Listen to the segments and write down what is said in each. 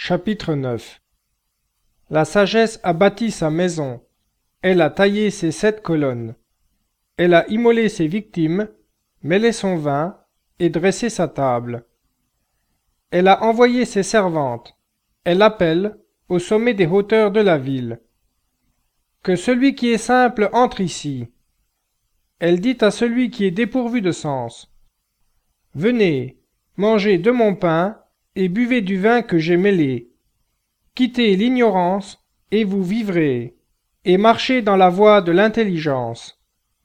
Chapitre 9. La sagesse a bâti sa maison, elle a taillé ses 7 colonnes, elle a immolé ses victimes, mêlé son vin et dressé sa table. Elle a envoyé ses servantes, elle appelle au sommet des hauteurs de la ville. Que celui qui est simple entre ici. Elle dit à celui qui est dépourvu de sens. Venez, mangez de mon pain et buvez du vin que j'ai mêlé. Quittez l'ignorance et vous vivrez, et marchez dans la voie de l'intelligence.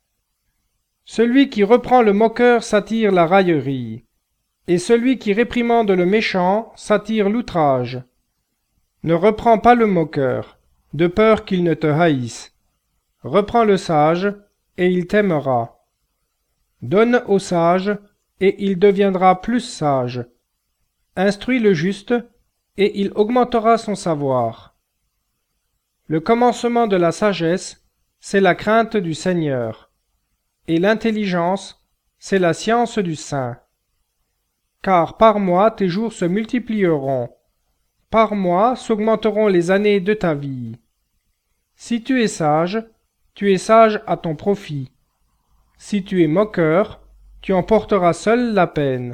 Celui qui reprend le moqueur s'attire la raillerie, et celui qui réprimande le méchant s'attire l'outrage. Ne reprends pas le moqueur, de peur qu'il ne te haïsse. Reprends le sage, et il t'aimera. Donne au sage, et il deviendra plus sage. Instruis le juste, et il augmentera son savoir. Le commencement de la sagesse, c'est la crainte du Seigneur, et l'intelligence, c'est la science du Saint. Car par moi tes jours se multiplieront, par moi s'augmenteront les années de ta vie. Si tu es sage à ton profit. Si tu es moqueur, tu en porteras seul la peine.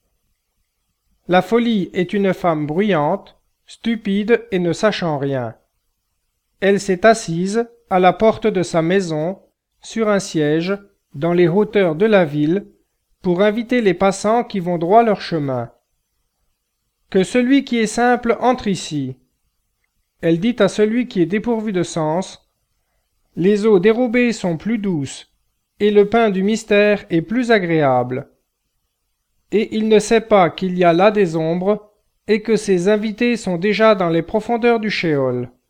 La folie est une femme bruyante, stupide et ne sachant rien. Elle s'est assise à la porte de sa maison, sur un siège, dans les hauteurs de la ville, pour inviter les passants qui vont droit leur chemin. Que celui qui est simple entre ici. Elle dit à celui qui est dépourvu de sens. Les eaux dérobées sont plus douces, et le pain du mystère est plus agréable. Et il ne sait pas qu'il y a là des ombres, et que ses invités sont déjà dans les profondeurs du Sheol.